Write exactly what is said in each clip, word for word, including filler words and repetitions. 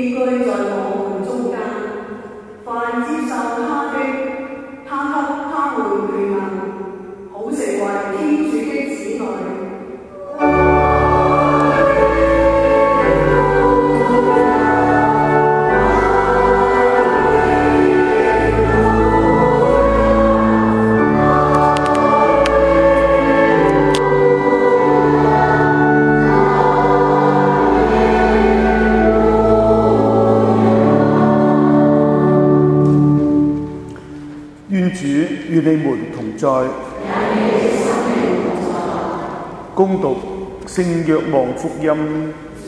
寄居在我們中間。凡接受他的，他給他們權能，好成為天主的子女。 與你們同在，恭讀聖若望福音。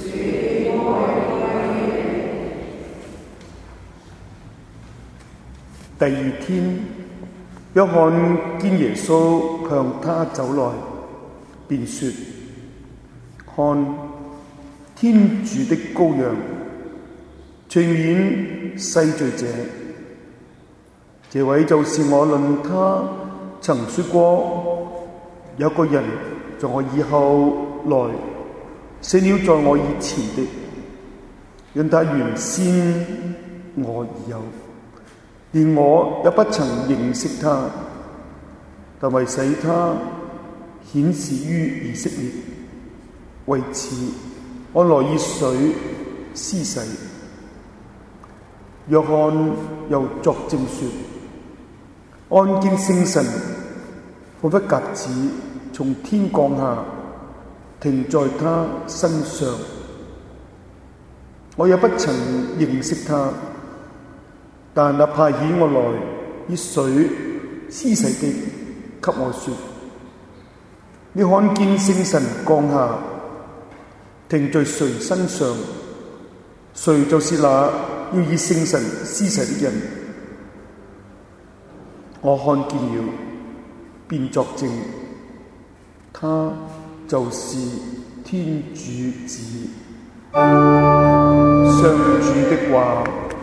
第二天，約翰見耶穌向他走來，便說：看，天主的羔羊，除免世罪者。這位就是我論他曾說過，有個人在我以後來，勝了在我以前的，因他原先我已有，連我也不曾認識他，但為使他顯示於以色列，為此我來以水施洗。約翰又作證說：看見聖神彷彿鴿子從天降下，停在他身上。我也不曾認識他，但那派遣我來以水施洗的給我說：你看見聖神降下，停在誰身上，誰就是那要以聖神施洗的人。我看見了，便作證，他就是天主子。上主的話。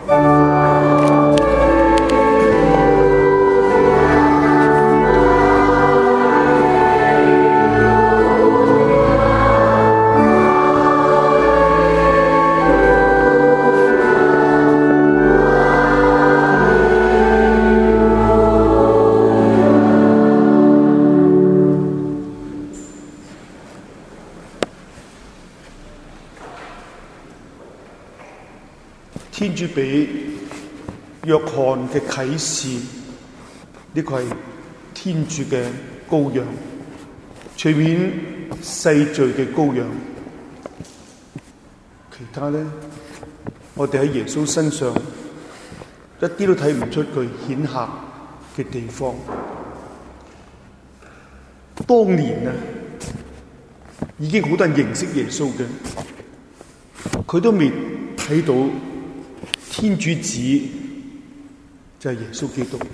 天主俾約翰嘅啟示，呢個係天主嘅羔羊，除免世罪嘅羔羊。其他咧，我哋喺耶穌身上一啲都睇唔出佢顯赫嘅地方。當年啊，已經好多人認識耶穌嘅，佢都未睇到天主子就係耶穌基督，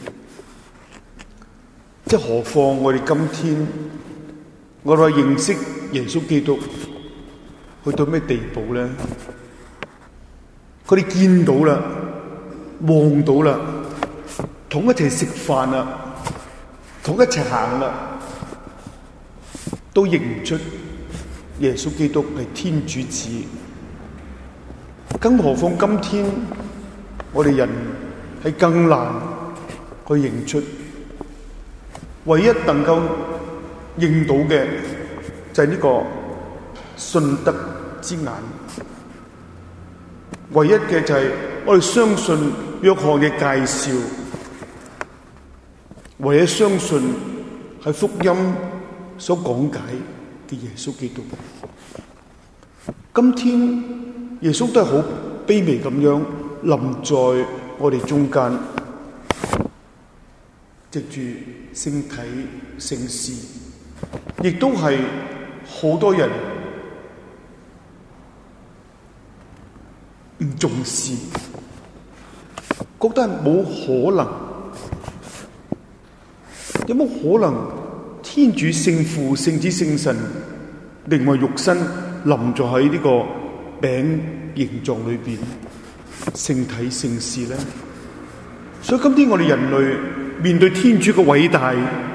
即係何況我哋今天，我哋認識耶穌基督去到咩地步咧？佢哋見到啦，望到啦，同一齊食飯啦，同一齊行啦，都認唔出耶穌基督係天主子。更何況今天我哋人係更難去認出，唯一能夠認到嘅就係呢個信德之眼，唯一嘅就係我哋相信約翰嘅介紹，唯一相信係福音所講解嘅耶穌基督。今天耶穌都係好卑微咁樣臨在我哋中間，藉住聖體聖事，亦都係好多人唔重視，覺得係冇可能，有冇可能天主聖父、聖子、聖神靈為肉身臨在喺呢個餅形狀裏邊，聖體聖事咧？所以今天我哋人類面對天主嘅偉大，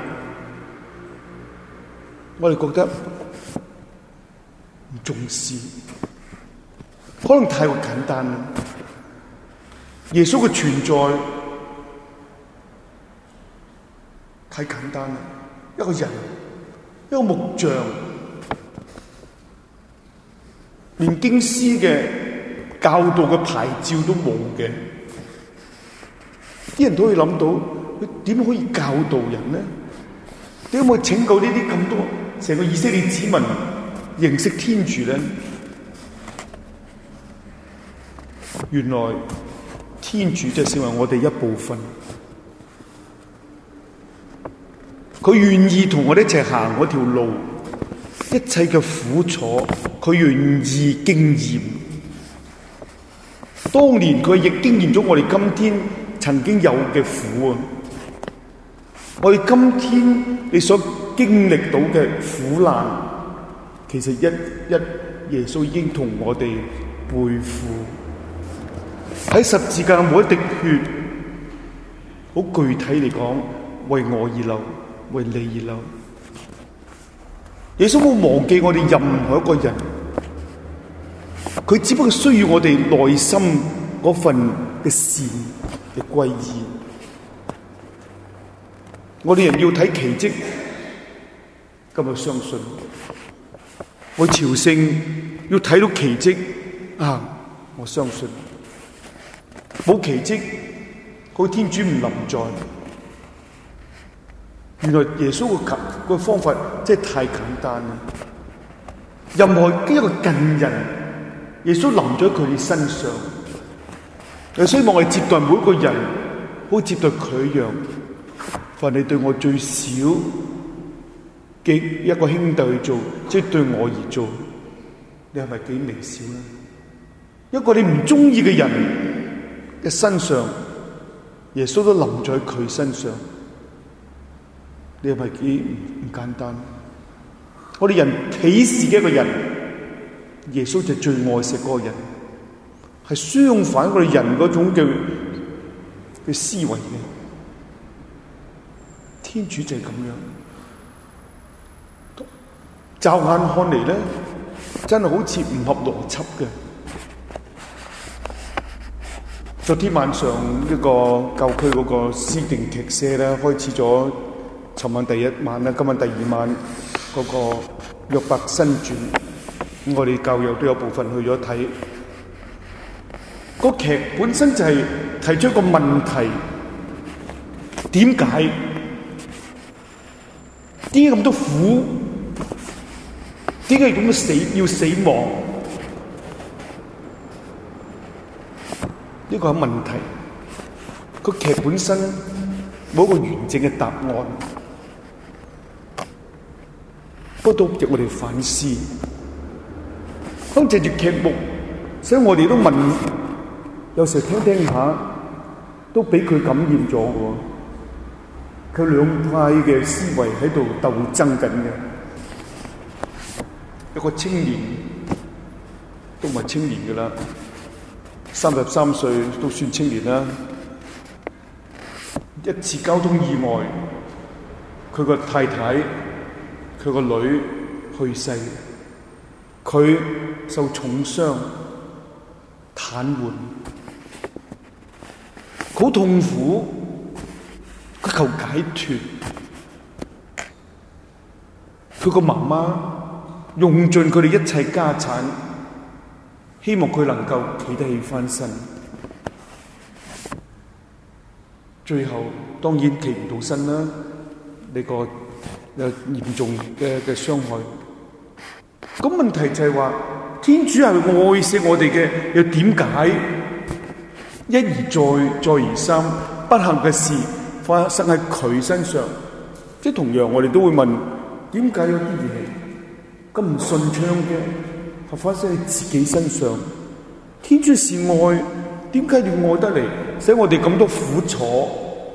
我哋覺得唔重視，可能太過簡單啦。 耶穌嘅存在太簡單啦，一個人，一個木匠，連經師嘅教導嘅牌照都冇嘅，啲人都可以諗到佢點可以教導人呢？點可以拯救呢啲咁多成個以色列子民認識天主呢？原來天主就成為我哋一部分，佢願意同我哋一齊行嗰條路，一切嘅苦楚佢願意經驗。當年佢亦經驗咗我哋今天曾經有嘅苦啊！我哋今天你所經歷到嘅苦難，其實一一耶穌已經同我哋背負喺十字架每一滴血，好具體嚟講，為我而流，為你而流。耶穌冇忘記我哋任何一個人，佢只不過需要我哋內心嗰份嘅善嘅歸依。我哋人要睇奇蹟，今日相信我朝聖要睇到奇蹟啊！我相信冇奇蹟，個天主唔臨在。原來耶穌個個方法真係太簡單啦！任何一個近人，耶穌臨咗佢哋身上，又希望我哋接待每一個人，好似接待佢一樣。凡你對我最少嘅一個兄弟去做，即係對我而做，你係咪幾微小呢？一個你唔中意嘅人嘅身上，耶穌都臨在佢身上，你係咪幾唔簡單？我哋人鄙視嘅一個人，耶穌就最愛惜嗰個人，係相反我哋人嗰種嘅嘅思維嘅。天主就係咁樣，驟眼看嚟咧，真係好似唔合邏輯嘅。昨天晚上呢個教區嗰個司定劇社咧，開始咗尋晚第一晚啦，今晚第二晚嗰個約伯新傳，咁我哋教友都有部分去咗睇。個劇本身就係提出一個問題：點解？點解咁多苦？點解咁多死要死亡？呢個係問題。個劇本身冇一個完整嘅答案，不過都值我哋反思。當藉住劇目，所以我哋都問，有時聽聽下，都俾佢感染咗喎。佢兩派嘅思維喺度鬥爭緊嘅，一個青年都唔係青年㗎啦，三十三歲都算青年啦。一次交通意外，佢個太太、佢個女去世，佢受重傷、癱瘓，好痛苦。佢求解脫，佢個媽媽用盡佢哋一切家產，希望佢能夠企得起翻身。最後當然企唔到身啦，呢個有嚴重嘅嘅傷害。咁問題就係話，天主係愛惜我哋嘅，又點解一而再，再而三不幸嘅事發生喺佢身上？即係同樣我哋都會問，點解有啲嘢咁唔順暢嘅，係發生喺自己身上？天主是愛，點解要愛得嚟使我哋咁多苦楚？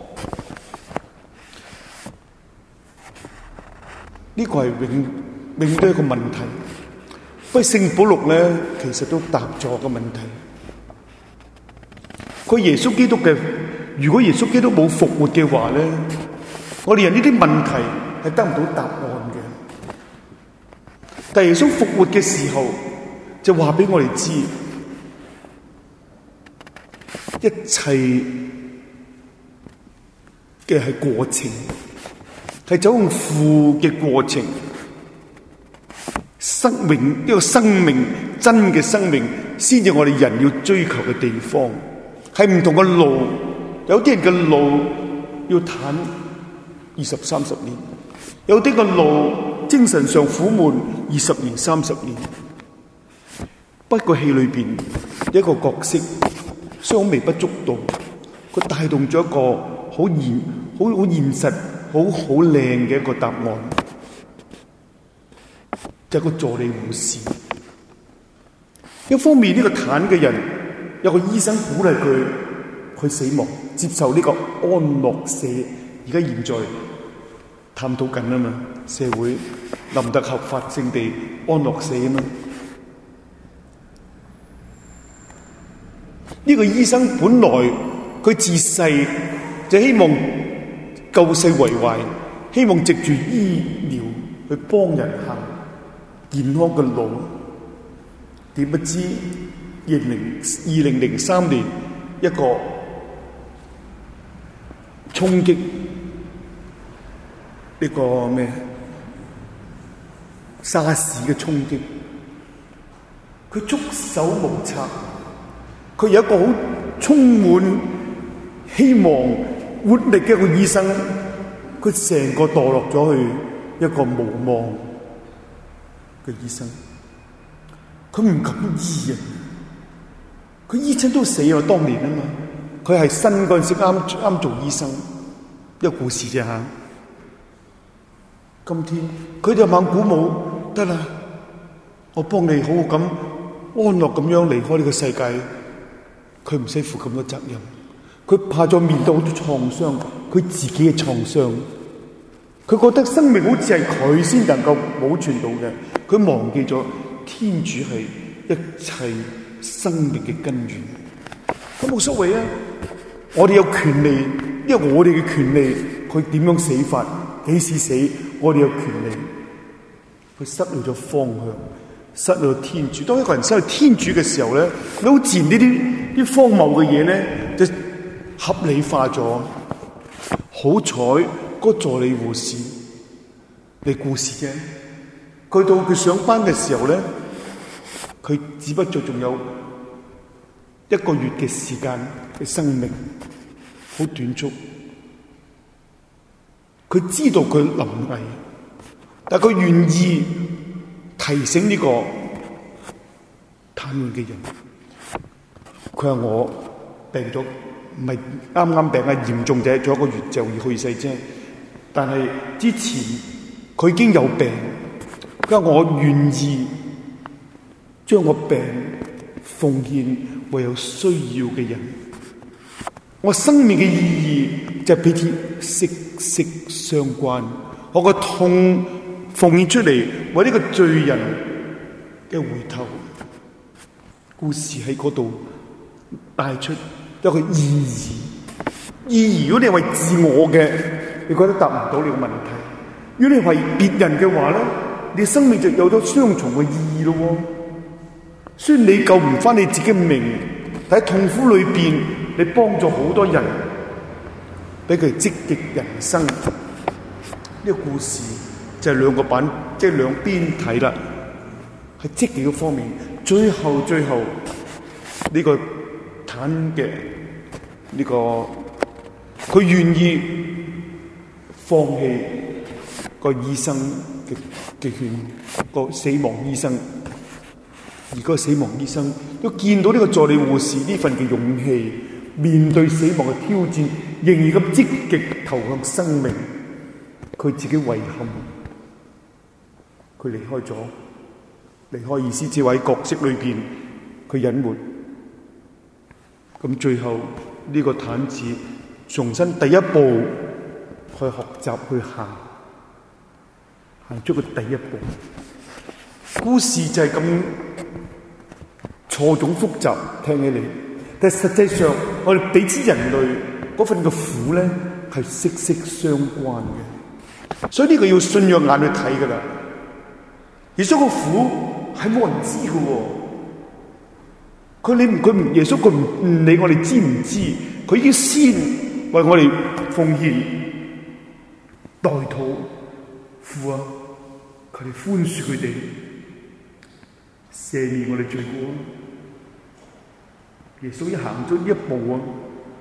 呢個係永永都係一個問題。不過聖保祿咧，其實都答咗個問題。佢耶穌基督嘅，如果耶穌基督冇復活嘅話咧，我哋人呢啲問題係得唔到答案嘅。但耶穌復活嘅時候，就話俾我哋知， 一切嘅係過程，係走向父嘅過程。生命呢個生命真嘅生命，先至我哋人要追求嘅地方。係唔同嘅路，有啲人嘅路要攤二十三十年，有啲嘅路精神上苦悶二十年三十年。不過戲裏邊一個角色雖然微不足道，佢帶動咗一個好現好好現實好好靚嘅一個答案，就係個助理護士。一方面呢個癱嘅人有個醫生鼓勵佢去死亡，接受呢個安樂死。而家現在探討緊啊嘛，社會能得合法性地安樂死啊嘛。呢個醫生本來佢自細就希望救世為懷，希望藉住醫療去幫人行健康嘅路。點不知二零二零零三年一個衝擊呢個咩沙士嘅衝擊，佢束手無策。佢有一個好充滿希望活力嘅一個醫生，佢成個墮落咗去一個無望嘅醫生。佢唔敢醫啊！佢醫親都死啊！當年啊嘛，佢係新嗰陣時啱啱做醫生，一個故事啫吓。今天佢就猛鼓舞，得啦，我幫你好好咁安樂咁樣離開呢個世界。佢唔使負咁多責任，佢怕咗面對好多創傷，佢自己嘅創傷，佢覺得生命好似係佢先能夠保存到嘅，佢忘記咗天主係一切生命嘅根源。咁冇所謂啊！我哋有權利，因為我哋嘅權利，佢點樣死法，幾時死，我哋有權利。佢失去咗方向，失去咗天主。當一個人失去天主嘅時候咧，你好自然呢啲啲荒謬嘅嘢咧，就合理化咗。好彩嗰助理護士，你故事啫。佢到佢上班嘅時候咧，佢只不過仲有一個月嘅時間嘅生命，好短促。佢知道佢臨危，但佢願意提醒呢個癱瘓嘅人。佢話我病咗，唔係啱啱病，係嚴重者，仲有一個月就要去世啫。但係之前佢已經有病，佢話我願意將我病奉獻為有需要嘅人。我生命嘅意義就係彼此息息相關。我個痛奉獻出嚟，為呢個罪人嘅回頭。故事喺嗰度帶出一個意義。意義如果你係為自我嘅，你覺得答唔到你個問題；如果你係為別人嘅話咧，你生命就有咗雙重嘅意義咯。雖然你救唔翻你自己嘅命，但喺痛苦裏邊，你幫助好多人，俾佢積極人生。呢個故事就係兩個版，即係兩邊睇啦。喺積極嘅方面，最後最後呢個癱嘅呢個，佢願意放棄個醫生嘅嘅勸，個死亡醫生。而個死亡醫生都見到呢個助理護士呢份嘅勇氣，面對死亡嘅挑戰，仍然咁積極投向生命。佢自己遺憾，佢離開咗，離開意思只係喺角色裏邊，佢隱瞞。咁最後呢、這個癱子重新第一步去學習去行，行出個第一步。故事就係咁錯綜複雜，聽起嚟，但係實際上我哋彼此人類嗰份嘅苦咧係息息相關嘅，所以呢個要信仰眼去睇噶啦。而所個苦係冇人知嘅， 佢理佢唔耶穌佢唔唔理我哋知唔知，佢已經先為我哋奉獻代禱。父啊，佢哋寬恕佢哋，赦免我哋罪過。耶穌一行咗一步啊！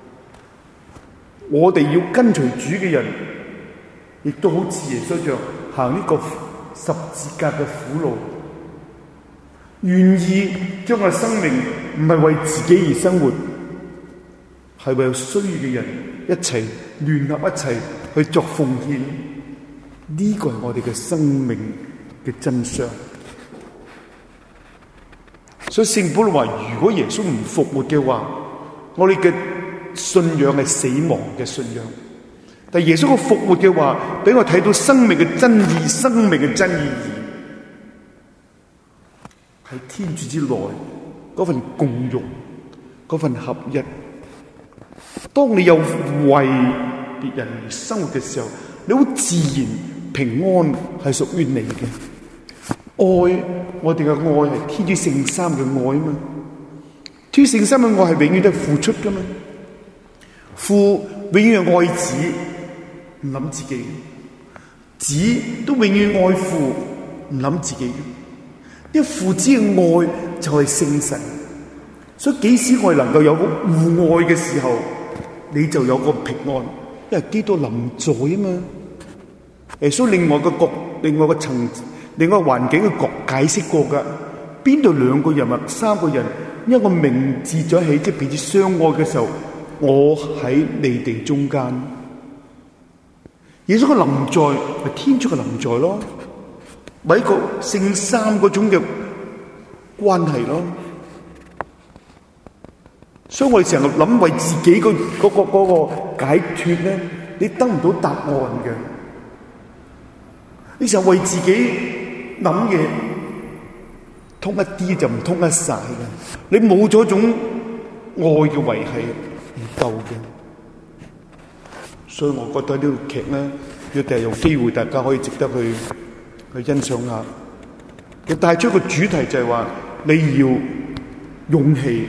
我哋要跟隨主嘅人，亦都好似耶穌一樣行呢個十字架嘅苦路，願意將我嘅生命唔係為自己而生活，係為有需要嘅人一齊聯合一齊去作奉獻。呢個係我哋嘅生命嘅真相。所以聖保羅話：如果耶穌唔復活嘅話，我哋嘅信仰係死亡嘅信仰。但耶穌嘅復活嘅話，俾我睇到生命嘅真義，生命嘅真意義喺天主之內嗰份共融，嗰份合一。當你有為別人而生活嘅時候，你好自然平安係屬於你嘅。愛，我哋嘅愛係天主聖三嘅愛啊嘛。天主聖三嘅愛係永遠都係付出噶嘛。父永遠愛子，唔諗自己；子都永遠愛父，唔諗自己。因為父子嘅愛就係聖神，所以幾時我哋能夠有個互愛嘅時候，你就有個平安，因為基督臨在啊嘛。誒，所以另外個角，另外個層，另外個環境嘅角解釋過噶，邊度兩個人或三個人，因為個名字咗起，即係彼此相愛嘅時候，我喺你哋中間。耶穌嘅臨在係天主嘅臨在咯，咪一個聖三嗰種嘅關係咯。所以我哋成日諗為自己個嗰個嗰個解脫咧，你得唔到答案嘅。你成日為自己諗嘢，通一啲就唔通一晒嘅。你冇咗種愛嘅維繫，唔夠嘅。所以我覺得呢套劇咧，要第日有機會大家可以值得去去欣賞下。佢帶出一個主題就係話，你要勇氣，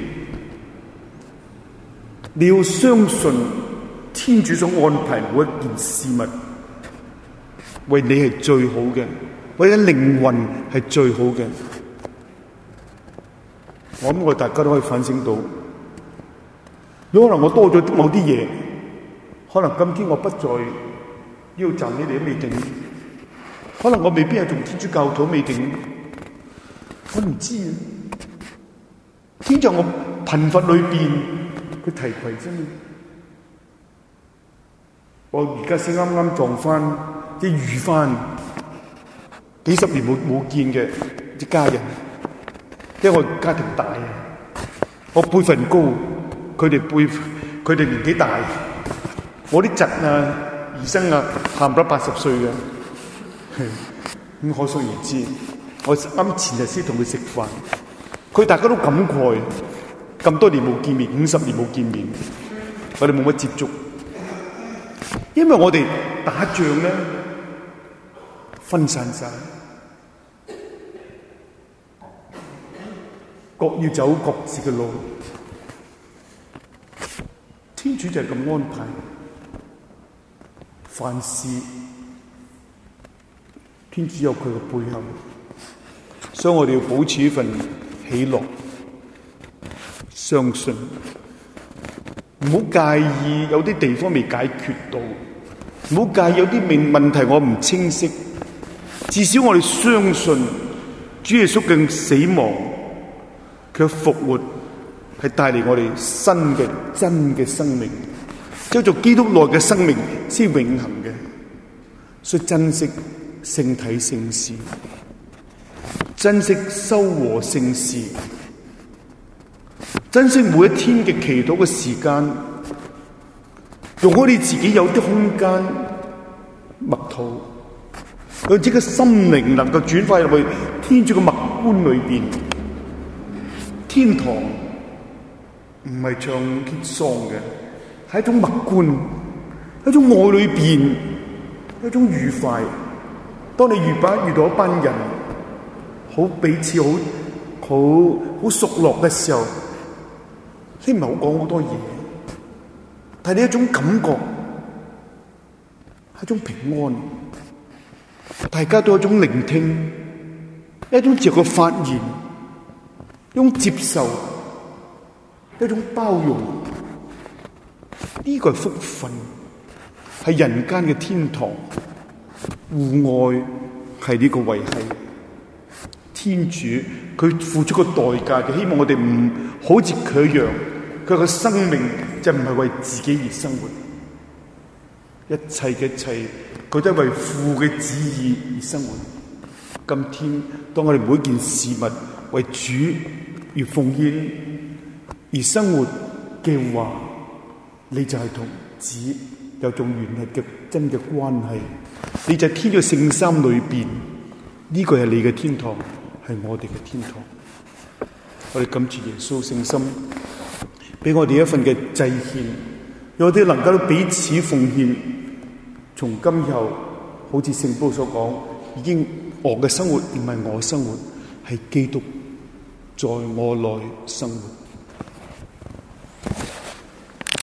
你要相信天主所安排每一件事物，為你係最好嘅，為你靈魂係最好嘅。我諗我哋大家都可以反省到，有可能我多咗某啲嘢，可能今天我不在呢度站起嚟都未定，可能我未必係做天主教徒未定，我唔知啊。天在我貧乏裏邊，佢提攜啫嘛。我而家先啱啱撞翻，即係遇翻幾十年冇冇見嘅啲家人，因為我家庭大啊，我輩份高，佢哋輩佢哋年紀大，我啲侄啊、兒甥啊，喊到八十歲嘅，咁可想而知。我啱前日先同佢食飯，佢大家都感慨，咁多年冇見面，五十年冇見面，我哋冇乜接觸，因為我哋打仗咧分散晒，各要走各自嘅路。天主就係咁安排，凡事天主有佢嘅背後，所以我哋要保持呢份喜樂，相信，唔好介意有啲地方未解決到，唔好介意有啲命問題我唔清晰，至少我哋相信主耶穌嘅死亡，佢嘅復活係帶嚟我哋新嘅真嘅生命，叫做基督內嘅生命先永恆嘅，所以珍惜聖體聖事，珍惜修和聖事，珍惜每一天嘅祈禱嘅時間，容許你自己有啲空間默禱，讓自己嘅心靈能夠轉化入去天主嘅默觀裏邊。天堂唔係唱 hit song 嘅，係一種默觀，一種愛裏邊一種愉快。當你遇把遇到一班人，好彼此好好好熟絡嘅時候， 你唔係好講好多嘢，但係呢一種感覺係一種平安，大家都有一種聆聽，一種自由嘅發言，一種接受，一種包容，呢個係福分，係人間嘅天堂。戶外係呢個維繫，天主佢付出個代價，就希望我哋唔好似佢一樣，佢個生命就唔係為自己而生活，一切嘅一切，佢都係為父嘅旨意而生活。今天當我哋每件事物為主而奉獻而生活嘅話，你就係同子有種聯繫嘅真嘅關係，你就係天嘅聖三裏邊，呢個係你嘅天堂，係我哋嘅天堂。我哋感謝耶穌聖心，俾我哋一份嘅祭獻，讓我哋能夠彼此奉獻。從今以後，好似聖保羅所講，已經我嘅生活唔係我生活，係基督在我內生活。